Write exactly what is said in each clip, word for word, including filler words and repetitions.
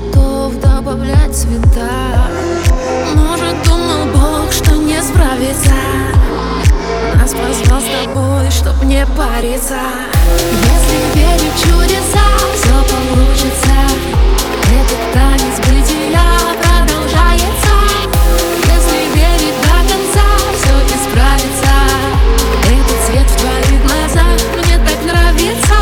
готов добавлять цвета. Может, думал Бог, что не справится. Нас позвал с тобой, чтоб не париться. Если верить в чудеса, все получится. Этот танец бытия продолжается. Если верить до конца, все исправится. Этот свет в твоих глазах мне так нравится.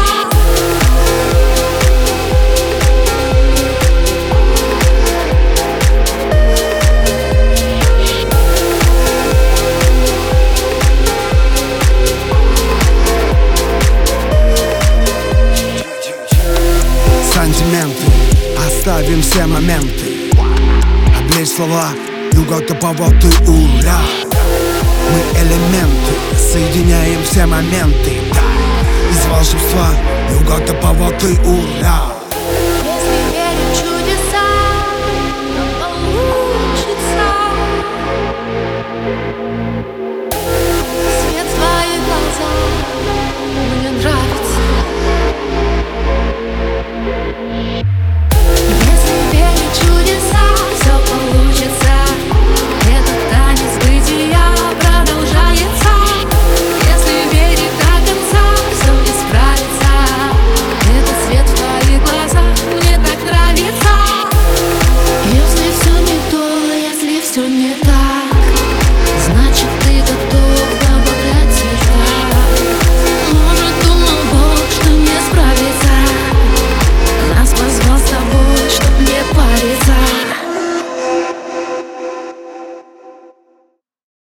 Сантименты, оставим все моменты. Облечь слова, юга-то поводы, ура. Мы элементы, соединяем все моменты. Из волшебства, юга-то поводы, ура.